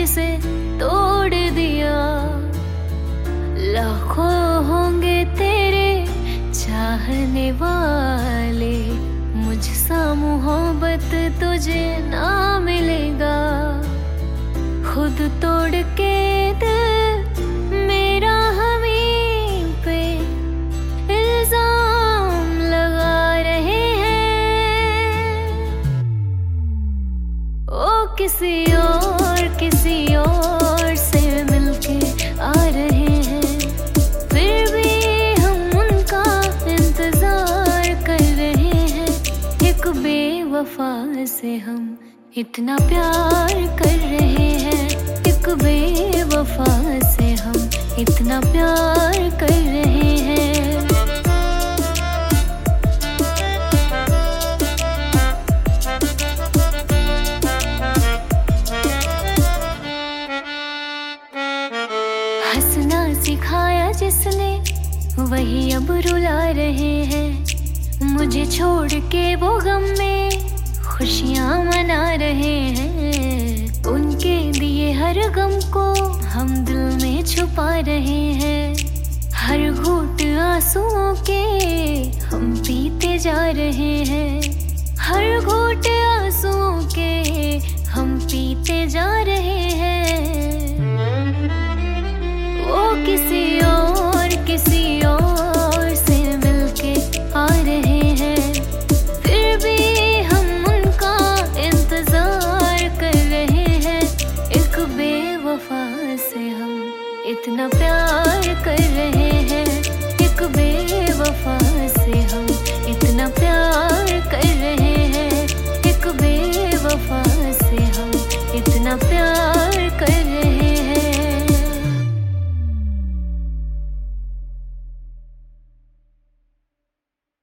से तोड़ दिया। लाखों होंगे तेरे चाहने वाले, मुझसा मोहब्बत तुझे ना मिलेगा। खुद तोड़ के दिल मेरा हमें पे इल्जाम लगा रहे हैं। ओ किसी और से मिलके आ रहे हैं, फिर भी हम उनका इंतजार कर रहे हैं। एक बेवफा से हम इतना प्यार कर रहे हैं, एक बेवफा से हम इतना प्यार कर रहे हैं। हंसना सिखाया जिसने वही अब रुला रहे हैं। मुझे छोड़ के वो गम में खुशियाँ मना रहे हैं। उनके दिए हर गम को हम दिल में छुपा रहे हैं। हर घूंट आंसुओं के हम पीते जा रहे हैं। हर घूंट आंसुओं के हम पीते जा रहे हैं। वो किसी और से मिलके आ रहे हैं, फिर भी हम उनका इंतजार कर रहे हैं। एक बेवफा से हम इतना प्यार कर रहे हैं।